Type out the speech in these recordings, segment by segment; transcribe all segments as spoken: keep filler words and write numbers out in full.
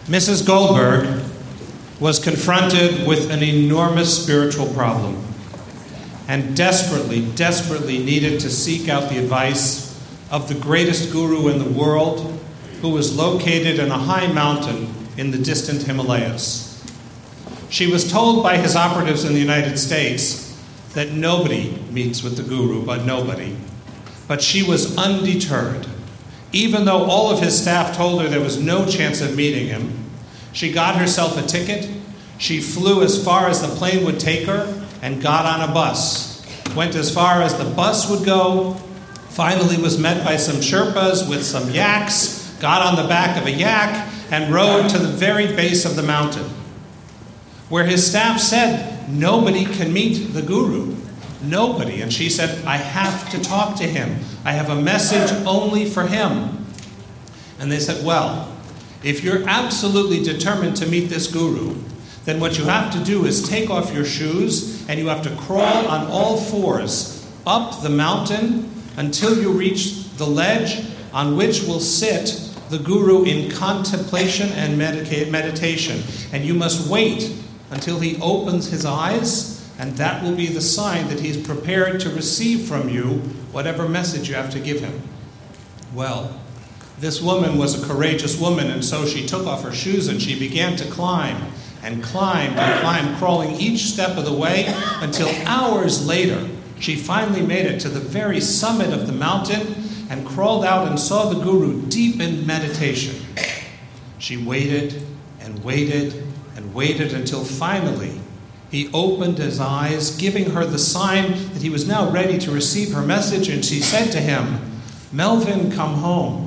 Missus Goldberg was confronted with an enormous spiritual problem and desperately, desperately needed to seek out the advice of the greatest guru in the world, who was located in a high mountain in the distant Himalayas. She was told by his operatives in the United States that nobody meets with the guru, but nobody. But she was undeterred. Even though all of his staff told her there was no chance of meeting him, she got herself a ticket. She flew as far as the plane would take her and got on a bus. Went as far as the bus would go, finally was met by some Sherpas with some yaks, got on the back of a yak, and rode to the very base of the mountain, where his staff said, nobody can meet the guru. Nobody. And she said, I have to talk to him. I have a message only for him. And they said, well, if you're absolutely determined to meet this guru, then what you have to do is take off your shoes and you have to crawl on all fours up the mountain until you reach the ledge on which will sit the guru in contemplation and medica- meditation. And you must wait until he opens his eyes, and that will be the sign that he's prepared to receive from you whatever message you have to give him. Well, this woman was a courageous woman, and so she took off her shoes and she began to climb and climbed and climbed, crawling each step of the way until hours later she finally made it to the very summit of the mountain and crawled out and saw the guru deep in meditation. She waited and waited and waited until finally he opened his eyes, giving her the sign that he was now ready to receive her message, and she said to him, Melvin, come home.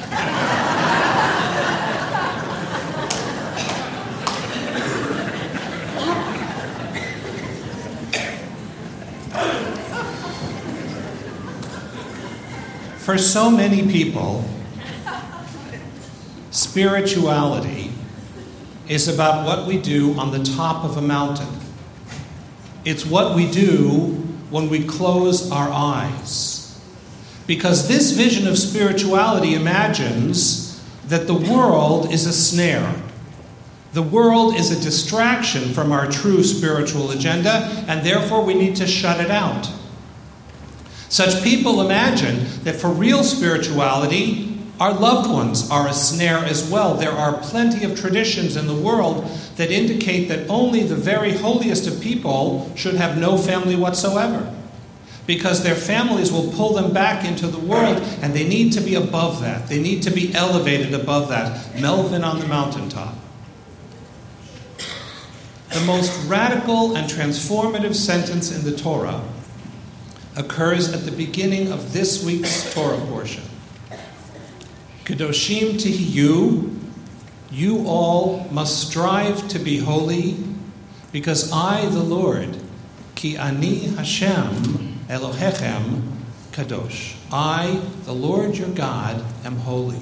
For so many people, spirituality is about what we do on the top of a mountain. It's what we do when we close our eyes. Because this vision of spirituality imagines that the world is a snare. The world is a distraction from our true spiritual agenda, and therefore we need to shut it out. Such people imagine that for real spirituality, our loved ones are a snare as well. There are plenty of traditions in the world that indicate that only the very holiest of people should have no family whatsoever, because their families will pull them back into the world, and they need to be above that. They need to be elevated above that. Melvin on the mountaintop. The most radical and transformative sentence in the Torah occurs at the beginning of this week's Torah portion. Kedoshim tihiyu, you all must strive to be holy, because I, the Lord, ki ani Hashem Elohechem kadosh. I, the Lord your God, am holy.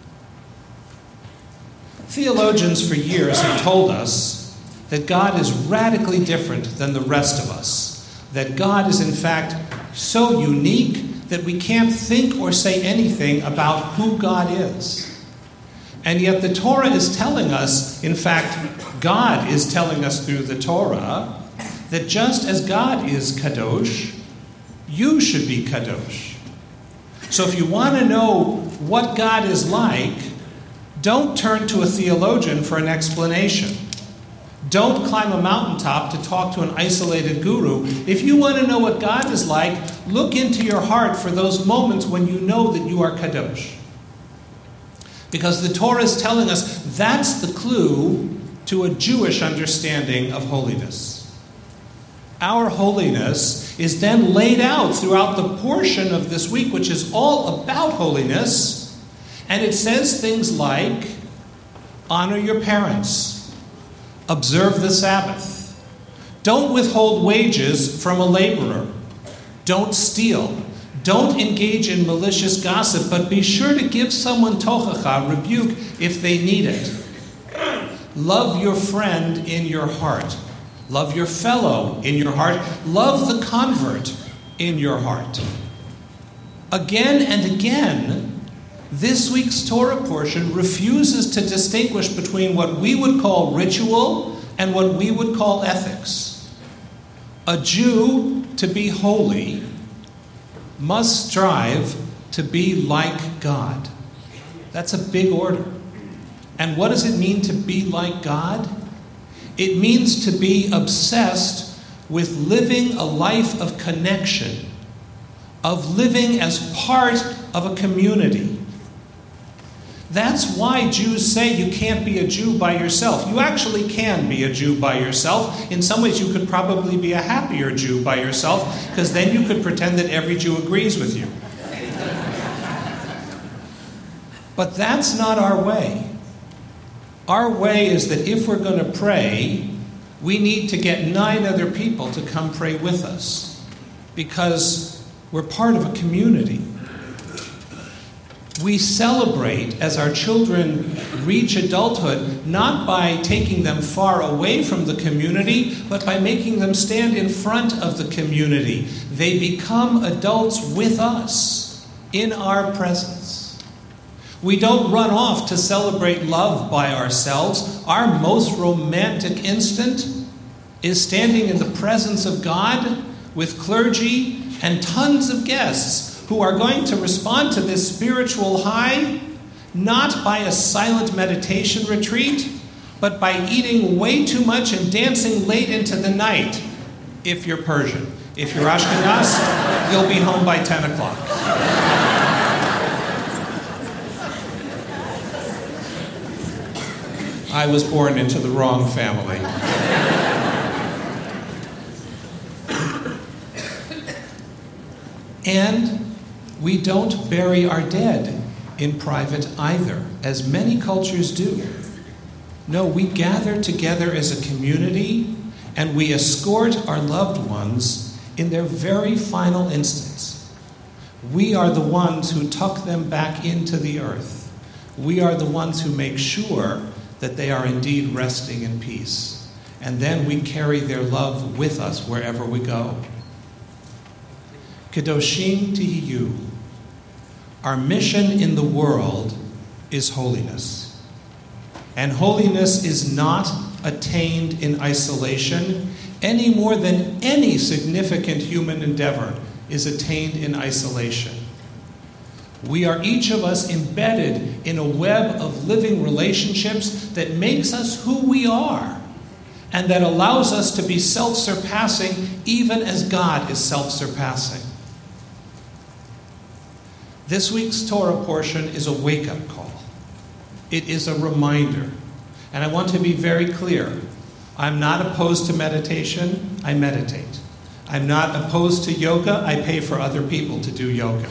Theologians for years have told us that God is radically different than the rest of us, that God is in fact so unique that we can't think or say anything about who God is. And yet the Torah is telling us, in fact, God is telling us through the Torah, that just as God is kadosh, you should be kadosh. So if you want to know what God is like, don't turn to a theologian for an explanation. Don't climb a mountaintop to talk to an isolated guru. If you want to know what God is like, look into your heart for those moments when you know that you are kadosh. Because the Torah is telling us that's the clue to a Jewish understanding of holiness. Our holiness is then laid out throughout the portion of this week, which is all about holiness. And it says things like, honor your parents. Observe the Sabbath. Don't withhold wages from a laborer. Don't steal. Don't engage in malicious gossip, but be sure to give someone tochacha, rebuke, if they need it. Love your friend in your heart. Love your fellow in your heart. Love the convert in your heart. Again and again, This week's Torah portion refuses to distinguish between what we would call ritual and what we would call ethics. A Jew, to be holy, must strive to be like God. That's a big order. And what does it mean to be like God? It means to be obsessed with living a life of connection, of living as part of a community. That's why Jews say you can't be a Jew by yourself. You actually can be a Jew by yourself. In some ways, you could probably be a happier Jew by yourself, because then you could pretend that every Jew agrees with you. But that's not our way. Our way is that if we're going to pray, we need to get nine other people to come pray with us, because we're part of a community. We celebrate as our children reach adulthood, not by taking them far away from the community, but by making them stand in front of the community. They become adults with us, in our presence. We don't run off to celebrate love by ourselves. Our most romantic instant is standing in the presence of God with clergy and tons of guests who are going to respond to this spiritual high not by a silent meditation retreat, but by eating way too much and dancing late into the night, if you're Persian. If you're Ashkenaz, you'll be home by ten o'clock. I was born into the wrong family. And we don't bury our dead in private either, as many cultures do. No, we gather together as a community and we escort our loved ones in their very final instance. We are the ones who tuck them back into the earth. We are the ones who make sure that they are indeed resting in peace. And then we carry their love with us wherever we go. Kedoshim Tihiyu. Our mission in the world is holiness. And holiness is not attained in isolation any more than any significant human endeavor is attained in isolation. We are each of us embedded in a web of living relationships that makes us who we are and that allows us to be self-surpassing even as God is self-surpassing. This week's Torah portion is a wake-up call. It is a reminder. And I want to be very clear. I'm not opposed to meditation. I meditate. I'm not opposed to yoga. I pay for other people to do yoga.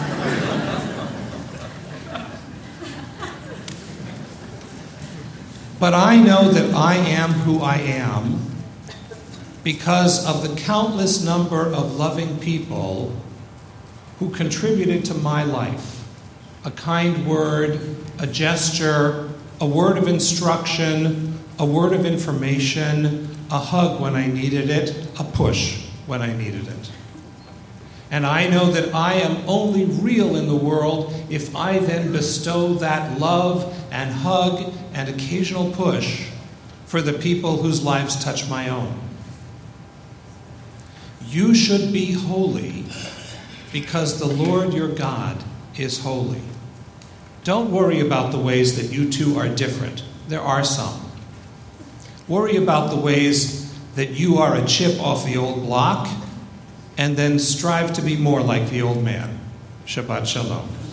But I know that I am who I am because of the countless number of loving people who contributed to my life. A kind word, a gesture, a word of instruction, a word of information, a hug when I needed it, a push when I needed it. And I know that I am only real in the world if I then bestow that love and hug and occasional push for the people whose lives touch my own. You should be holy because the Lord your God is holy. Don't worry about the ways that you two are different. There are some. Worry about the ways that you are a chip off the old block, and then strive to be more like the old man. Shabbat Shalom.